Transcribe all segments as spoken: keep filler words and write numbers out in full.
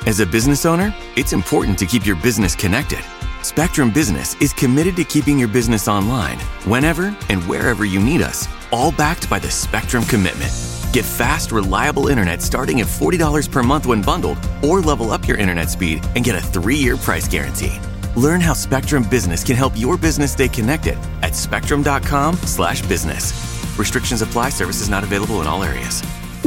As a business owner, it's important to keep your business connected. Spectrum Business is committed to keeping your business online, whenever and wherever you need us, all backed by the Spectrum Commitment. Get fast, reliable internet starting at forty dollars per month when bundled, or level up your internet speed and get a three-year price guarantee. Learn how Spectrum Business can help your business stay connected at spectrum.com slash business. Restrictions apply. Services not available in all areas.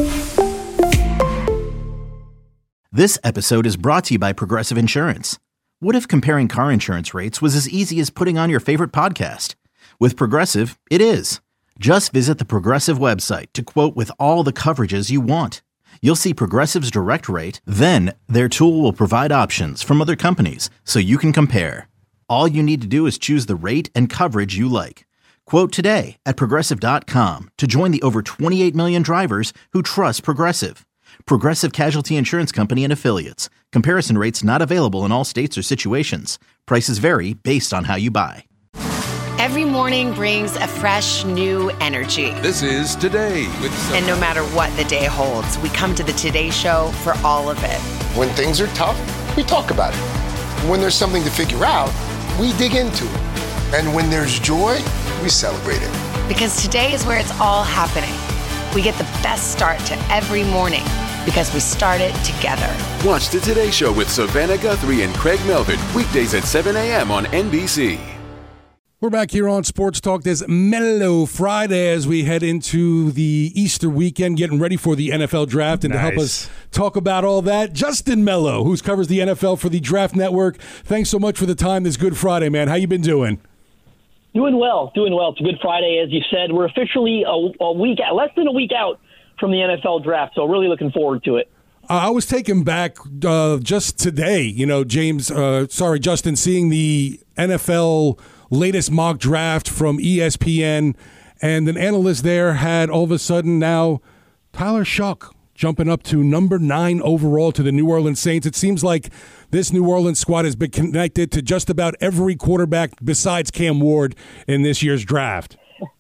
This episode is brought to you by Progressive Insurance. What if comparing car insurance rates was as easy as putting on your favorite podcast? With Progressive, it is. Just visit the Progressive website to quote with all the coverages you want. You'll see Progressive's direct rate, then their tool will provide options from other companies so you can compare. All you need to do is choose the rate and coverage you like. Quote today at progressive dot com to join the over twenty-eight million drivers who trust Progressive. Progressive Casualty Insurance Company and Affiliates. Comparison rates not available in all states or situations. Prices vary based on how you buy. Every morning brings a fresh, new energy. This is Today with Sophia. And no matter what the day holds, we come to the Today Show for all of it. When things are tough, we talk about it. When there's something to figure out, we dig into it. And when there's joy, we celebrate it. Because today is where it's all happening. We get the best start to every morning because we start it together. Watch the Today Show with Savannah Guthrie and Craig Melvin, weekdays at seven a.m. on N B C. We're back here on Sports Talk this Mellow Friday as we head into the Easter weekend, getting ready for the N F L draft. And nice. To help us talk about all that, Justin Mello, who covers the N F L for the Draft Network. Thanks so much for the time this Good Friday, man. How you been doing? Doing well, doing well. It's a Good Friday, as you said. We're officially a, a week, less than a week out from the N F L draft, so really looking forward to it. I was taken back uh, just today, you know, James, uh, sorry, Justin, seeing the N F L latest mock draft from E S P N, and an analyst there had all of a sudden now Tyler Shough jumping up to number nine overall to the New Orleans Saints. It seems like this New Orleans squad has been connected to just about every quarterback besides Cam Ward in this year's draft.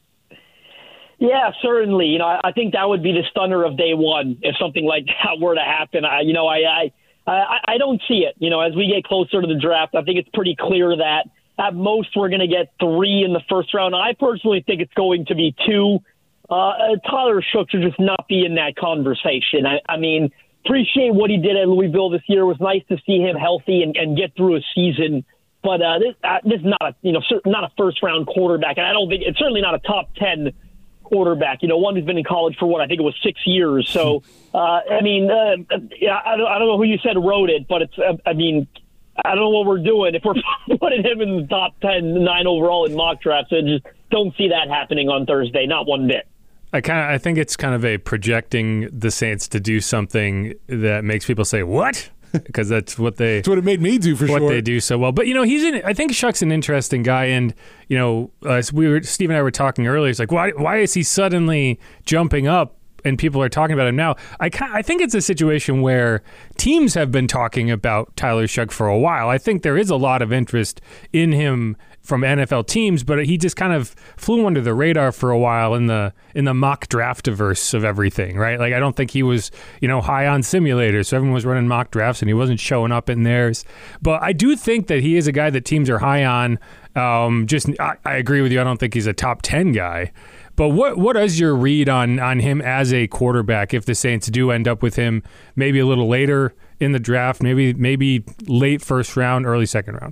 Yeah, certainly. You know, I, I think that would be the stunner of day one if something like that were to happen. I, you know, I, I, I, I don't see it. You know, as we get closer to the draft, I think it's pretty clear that at most we're going to get three in the first round. I personally think it's going to be two. Uh, Tyler Shough should just not be in that conversation. I, I mean, appreciate what he did at Louisville this year. It was nice to see him healthy and, and get through a season. But uh, this, uh, this is not a, you know, not a first round quarterback, and I don't think it's certainly not a top ten quarterback. You know, one who's been in college for what I think it was six years. So, uh, I mean, uh, yeah, I don't, I don't know who you said wrote it, but it's, uh, I mean, I don't know what we're doing if we're putting him in the top ten, nine overall in mock drafts. I just don't see that happening on Thursday, not one bit. I kind of, I think it's kind of a projecting the Saints to do something that makes people say, what? Because that's what they that's what it made me do for what sure. What they do so well. But, you know, he's in, I think Shough's an interesting guy. And, you know, uh, we were, Steve and I were talking earlier. It's like, why, why is he suddenly jumping up and people are talking about him now? I I think it's a situation where teams have been talking about Tyler Shough for a while. I think there is a lot of interest in him from N F L teams, but he just kind of flew under the radar for a while in the in the mock draftiverse of everything, right? Like, I don't think he was, you know, high on simulators, so everyone was running mock drafts and he wasn't showing up in theirs. But I do think that he is a guy that teams are high on. Um, just I, I agree with you. I don't think he's a top ten guy. But what what is your read on on him as a quarterback if the Saints do end up with him maybe a little later in the draft, maybe maybe late first round, early second round?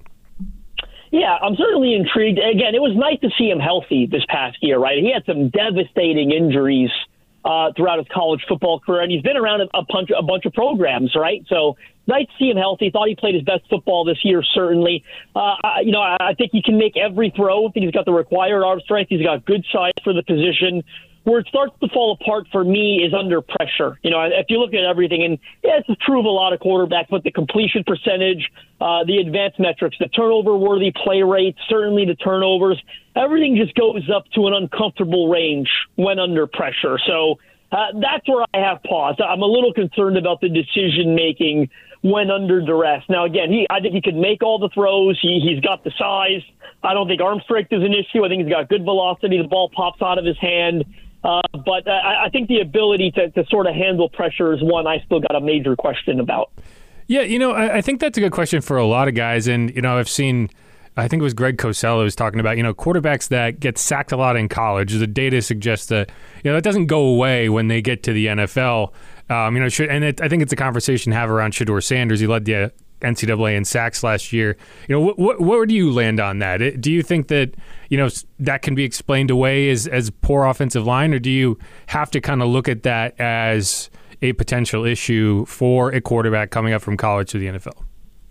Yeah, I'm certainly intrigued. Again, it was nice to see him healthy this past year, right? He had some devastating injuries uh, throughout his college football career, and he's been around a, a, bunch, a bunch of programs, right? So nice to see him healthy. Thought he played his best football this year, certainly. Uh, I, you know, I, I think he can make every throw. I think he's got the required arm strength. He's got good size for the position. Where it starts to fall apart for me is under pressure. You know, if you look at everything, and yeah, it's true of a lot of quarterbacks, but the completion percentage, uh, the advanced metrics, the turnover-worthy play rates, certainly the turnovers, everything just goes up to an uncomfortable range when under pressure. So uh, that's where I have pause. I'm a little concerned about the decision-making when under duress. Now, again, he I think he could make all the throws. He, he's got the size. I don't think arm strength is an issue. I think he's got good velocity. The ball pops out of his hand. Uh, but I, I think the ability to, to sort of handle pressure is one I still got a major question about. Yeah, you know, I, I think that's a good question for a lot of guys. And, you know, I've seen, I think it was Greg Cosell was talking about, you know, quarterbacks that get sacked a lot in college. The data suggests that, you know, that doesn't go away when they get to the N F L. Um, you know, should, and it, I think it's a conversation to have around Shedeur Sanders. He led the N C double A in sacks last year. You know, wh- wh- where do you land on that? It, do you think that, you know, that can be explained away as, as poor offensive line, or do you have to kind of look at that as a potential issue for a quarterback coming up from college to the N F L?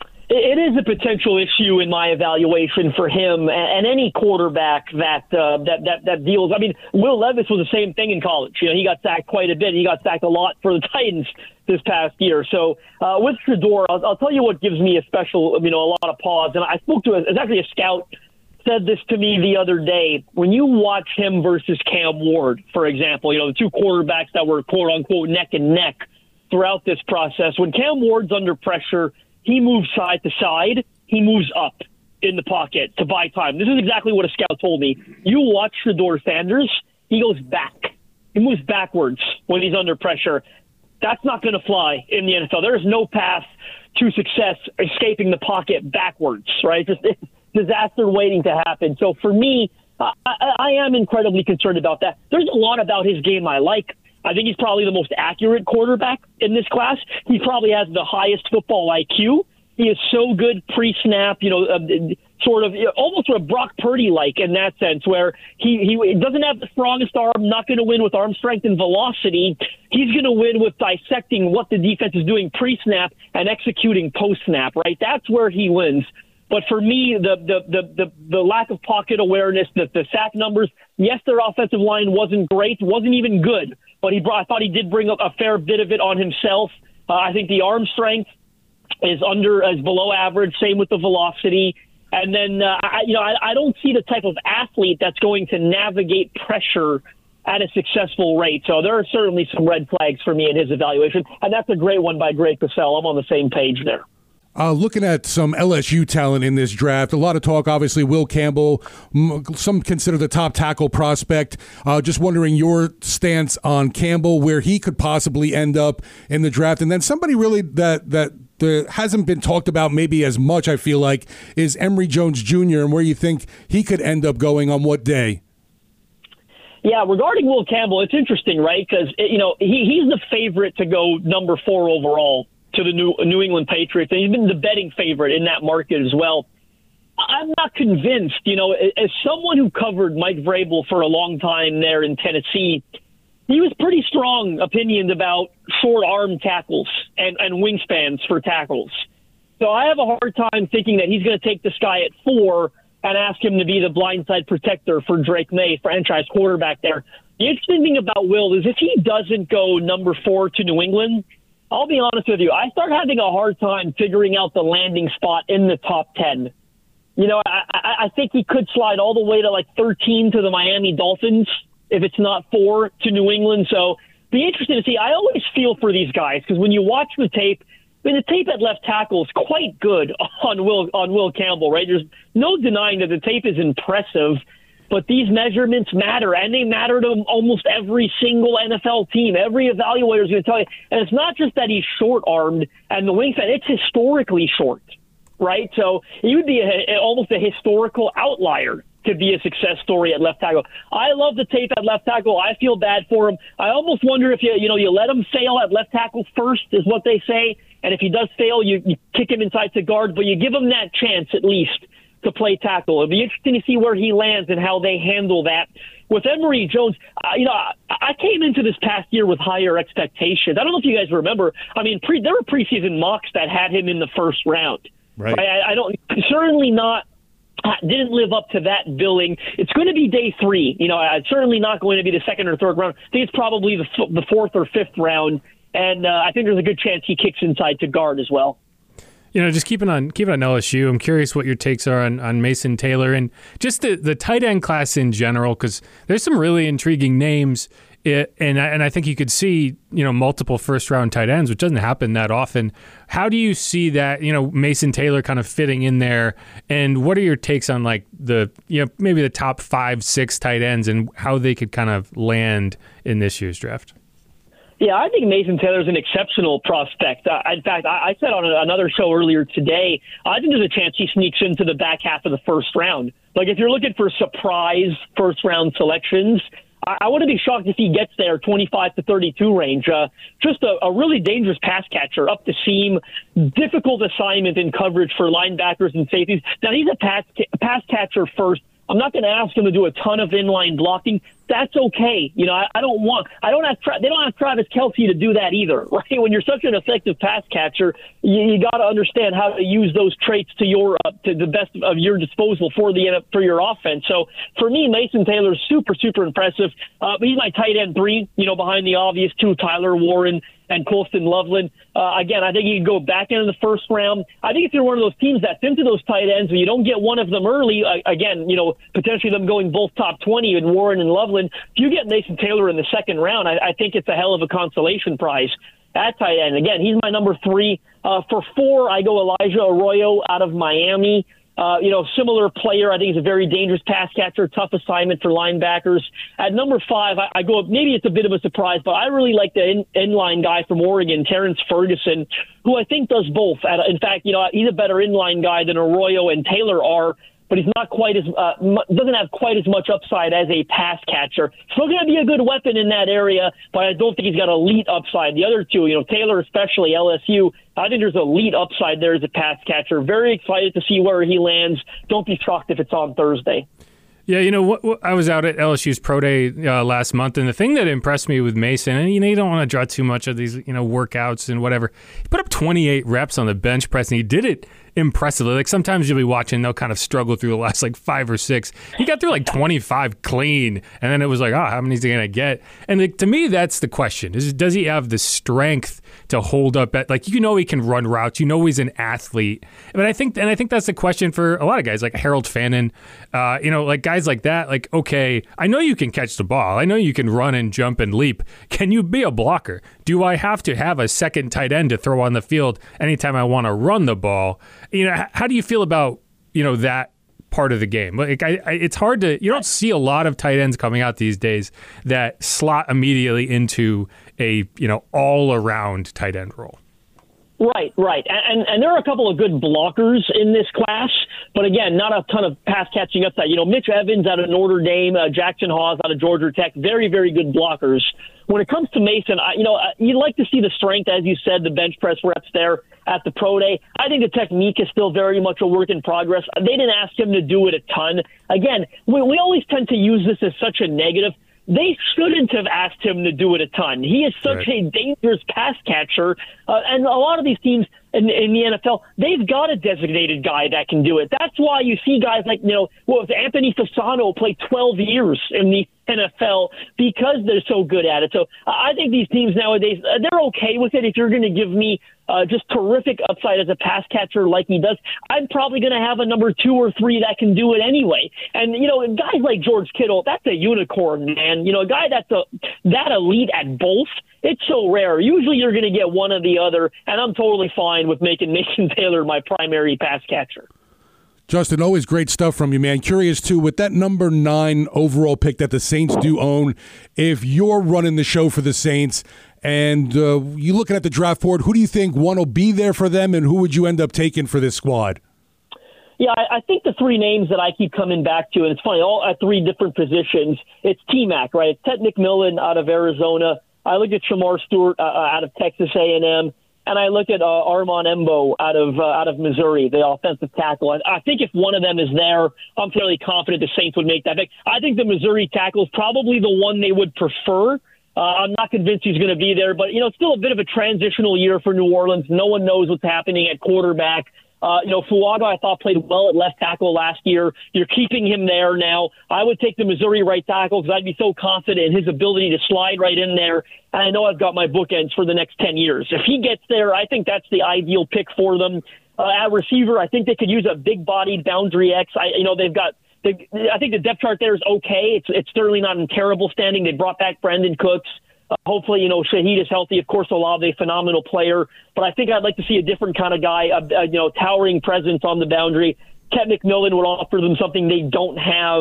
It is a potential issue in my evaluation for him and any quarterback that uh, that, that that deals. I mean, Will Levis was the same thing in college. You know, he got sacked quite a bit. He got sacked a lot for the Titans this past year. So uh, with Shedeur, I'll, I'll tell you what gives me a special, you know, a lot of pause. And I spoke to a, it's actually a scout said this to me the other day. When you watch him versus Cam Ward, for example, you know, the two quarterbacks that were quote unquote neck and neck throughout this process, when Cam Ward's under pressure, he moves side to side. He moves up in the pocket to buy time. This is exactly what a scout told me. You watch Shedeur Sanders, he goes back. He moves backwards when he's under pressure. That's not going to fly in the N F L. There is no path to success escaping the pocket backwards, right? Just disaster waiting to happen. So for me, I, I am incredibly concerned about that. There's a lot about his game I like. I think he's probably the most accurate quarterback in this class. He probably has the highest football I Q. He is so good pre-snap, you know, uh, sort of you know, almost sort of Brock Purdy-like in that sense, where he, he doesn't have the strongest arm, not going to win with arm strength and velocity. He's going to win with dissecting what the defense is doing pre-snap and executing post-snap, right? That's where he wins. But for me, the the the the, the lack of pocket awareness, the, the sack numbers, yes, their offensive line wasn't great, wasn't even good, but he brought, I thought he did bring up a fair bit of it on himself. Uh, I think the arm strength is under, is below average, same with the velocity. And then, uh, I, you know, I, I don't see the type of athlete that's going to navigate pressure at a successful rate. So there are certainly some red flags for me in his evaluation. And that's a great one by Greg Cosell. I'm on the same page there. Uh, looking at some L S U talent in this draft, a lot of talk, obviously, Will Campbell, m- some consider the top tackle prospect. Uh, just wondering your stance on Campbell, where he could possibly end up in the draft. And then somebody really that that the, hasn't been talked about maybe as much, I feel like, is Emory Jones Junior, and where you think he could end up going on what day. Yeah, regarding Will Campbell, it's interesting, right? Because, you know, he, he's the favorite to go number four overall to the New, New England Patriots, and he's been the betting favorite in that market as well. I'm not convinced, you know, as someone who covered Mike Vrabel for a long time there in Tennessee, he was pretty strong opinions about short arm tackles and, and wingspans for tackles. So I have a hard time thinking that he's going to take this guy at four and ask him to be the blindside protector for Drake May, franchise quarterback there. The interesting thing about Will is if he doesn't go number four to New England, I'll be honest with you, I start having a hard time figuring out the landing spot in the top ten. You know, I, I, I think he could slide all the way to like thirteen to the Miami Dolphins if it's not four to New England. So be interesting to see. I always feel for these guys because when you watch the tape, I mean, the tape at left tackle is quite good on Will on Will Campbell, right? There's no denying that the tape is impressive. But these measurements matter, and they matter to almost every single N F L team. Every evaluator is going to tell you. And it's not just that he's short-armed and the wingspan. It's historically short, right? So he would be a, almost a historical outlier to be a success story at left tackle. I love the tape at left tackle. I feel bad for him. I almost wonder if you you know you let him fail at left tackle first, is what they say. And if he does fail, you, you kick him inside to guard, but you give him that chance at least to play tackle. It'll be interesting to see where he lands and how they handle that. With Emory Jones, uh, you know, I, I came into this past year with higher expectations. I don't know if you guys remember. I mean, pre, there were preseason mocks that had him in the first round. Right. I, I don't certainly not didn't live up to that billing. It's going to be day three. You know, it's certainly not going to be the second or third round. I think it's probably the the fourth or fifth round, and uh, I think there's a good chance he kicks inside to guard as well. You know, just keeping on keeping on L S U, I'm curious what your takes are on, on Mason Taylor and just the, the tight end class in general, because there's some really intriguing names, it, and I, and I think you could see, you know, multiple first round tight ends, which doesn't happen that often. How do you see that, you know, Mason Taylor kind of fitting in there, and what are your takes on like the, you know, maybe the top five, six tight ends and how they could kind of land in this year's draft? Yeah, I think Mason Taylor's an exceptional prospect. Uh, in fact, I, I said on a, another show earlier today, I think there's a chance he sneaks into the back half of the first round. Like, if you're looking for surprise first-round selections, I, I wouldn't be shocked if he gets there twenty-five to thirty-two range. Uh, just a, a really dangerous pass catcher, up the seam, difficult assignment in coverage for linebackers and safeties. Now, he's a pass, pass catcher first. I'm not going to ask him to do a ton of inline blocking. That's okay. You know, I, I don't want, I don't have, they don't have Travis Kelce to do that either, right? When you're such an effective pass catcher, you, you got to understand how to use those traits to your, uh, to the best of your disposal for the, for your offense. So for me, Mason Taylor's super, super impressive. Uh, he's my tight end three, you know, behind the obvious two, Tyler Warren and Colston Loveland. Uh, again, I think you can go back into the first round. I think if you're one of those teams that's into those tight ends and you don't get one of them early, uh, again, you know, potentially them going both top twenty and Warren and Loveland, if you get Mason Taylor in the second round, I, I think it's a hell of a consolation prize at tight end. Again, he's my number three. Uh, for four, I go Elijah Arroyo out of Miami. Uh, you know, similar player. I think he's a very dangerous pass catcher, tough assignment for linebackers. At number five, I, I go, maybe it's a bit of a surprise, but I really like the in, inline guy from Oregon, Terrence Ferguson, who I think does both. At, in fact, you know, he's a better inline guy than Arroyo and Taylor are, but he's not quite as, uh, doesn't have quite as much upside as a pass catcher. Still going to be a good weapon in that area, but I don't think he's got elite upside. The other two, you know, Taylor especially, L S U, I think there's elite upside there as a pass catcher. Very excited to see where he lands. Don't be shocked if it's on Thursday. Yeah, you know, what, what, I was out at L S U's Pro Day uh, last month, and the thing that impressed me with Mason, and you know, you don't want to draw too much of these, you know, workouts and whatever. He put up twenty-eight reps on the bench press, and he did it impressively. Like, sometimes you'll be watching, they'll kind of struggle through the last like five or six. He got through like twenty-five clean, and then it was like, oh, how many is he going to get? And like, to me, that's the question: is does he have the strength to hold up at, like, you know, he can run routes, you know, he's an athlete. But I think, and I think that's the question for a lot of guys, like Harold Fannin, uh, you know, like guys like that. Like, okay, I know you can catch the ball, I know you can run and jump and leap. Can you be a blocker? Do I have to have a second tight end to throw on the field anytime I want to run the ball? You know, how do you feel about, you know, that part of the game? Like, I, I, it's hard to, you don't see a lot of tight ends coming out these days that slot immediately into a, you know, all around tight end role. Right, right. And, and there are a couple of good blockers in this class, but again, not a ton of pass catching upside. You know, Mitch Evans out of Notre Dame, uh, Jackson Hawes out of Georgia Tech, very, very good blockers. When it comes to Mason, I, you know, you'd like to see the strength, as you said, the bench press reps there at the Pro Day. I think the technique is still very much a work in progress. They didn't ask him to do it a ton. Again, we, we always tend to use this as such a negative. They shouldn't have asked him to do it a ton. He is such right. a dangerous pass catcher. Uh, and a lot of these teams in, in the N F L, they've got a designated guy that can do it. That's why you see guys like, you know, what was Anthony Fasano play twelve years in the N F L because they're so good at it. So I think these teams nowadays, they're okay with it. If you're going to give me uh, just terrific upside as a pass catcher like he does, I'm probably going to have a number two or three that can do it anyway. And, you know, guys like George Kittle, that's a unicorn, man. You know, a guy that's a, that elite at both, it's so rare. Usually you're going to get one or the other, and I'm totally fine with making Mason Taylor my primary pass catcher. Justin, always great stuff from you, man. Curious, too, with that number nine overall pick that the Saints do own, if you're running the show for the Saints and uh, you're looking at the draft board, who do you think, one, will be there for them, and who would you end up taking for this squad? Yeah, I, I think the three names that I keep coming back to, and it's funny, all at three different positions, it's T-Mac, right? It's Ted McMillan out of Arizona. I look at Shamar Stewart uh, out of Texas A and M. And I look at uh, Armand Embo out of uh, out of Missouri, the offensive tackle. I, I think if one of them is there, I'm fairly confident the Saints would make that pick. I think the Missouri tackle is probably the one they would prefer. Uh, I'm not convinced he's going to be there, but, you know, it's still a bit of a transitional year for New Orleans. No one knows what's happening at quarterback. Uh, you know, Fuaga, I thought, played well at left tackle last year. You're keeping him there now. I would take the Missouri right tackle because I'd be so confident in his ability to slide right in there. And I know I've got my bookends for the next ten years. If he gets there, I think that's the ideal pick for them. Uh, at receiver, I think they could use a big-bodied boundary X. I, you know, they've got they, – I think the depth chart there is okay. It's, it's certainly not in terrible standing. They brought back Brandon Cooks. Uh, hopefully, you know, Shaheed is healthy. Of course, Olave, phenomenal player. But I think I'd like to see a different kind of guy, a, a, you know, towering presence on the boundary. Ted McMillan would offer them something they don't have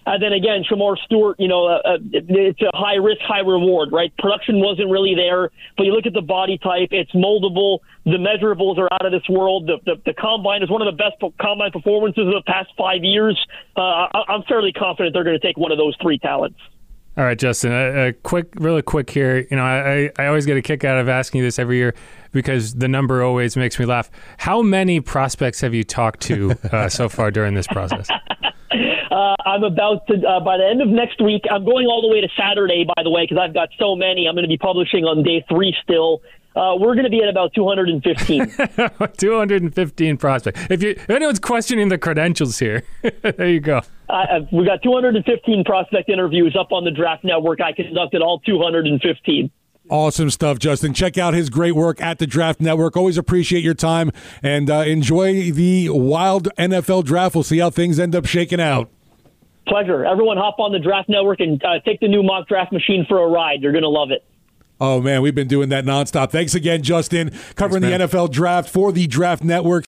And then again, Shamar Stewart, you know, uh, it's a high risk, high reward, right? Production wasn't really there, but you look at the body type, it's moldable. The measurables are out of this world. The, the, the combine is one of the best combine performances of the past five years. Uh, I, I'm fairly confident they're going to take one of those three talents. All right, Justin, a, a quick, really quick here. You know, I, I always get a kick out of asking you this every year because the number always makes me laugh. How many prospects have you talked to uh, so far during this process? Uh, I'm about to, uh, by the end of next week, I'm going all the way to Saturday, by the way, because I've got so many. I'm going to be publishing on day three still. Uh, we're going to be at about two hundred fifteen. two hundred fifteen prospects. If, you, if anyone's questioning the credentials here, there you go. Uh, we got two hundred fifteen prospect interviews up on the Draft Network. I conducted all two hundred fifteen. Awesome stuff, Justin. Check out his great work at the Draft Network. Always appreciate your time, and uh, enjoy the wild N F L draft. We'll see how things end up shaking out. Pleasure. Everyone hop on the Draft Network and uh, take the new mock draft machine for a ride. You're going to love it. Oh, man, we've been doing that nonstop. Thanks again, Justin, covering Thanks, the N F L draft for the Draft Network.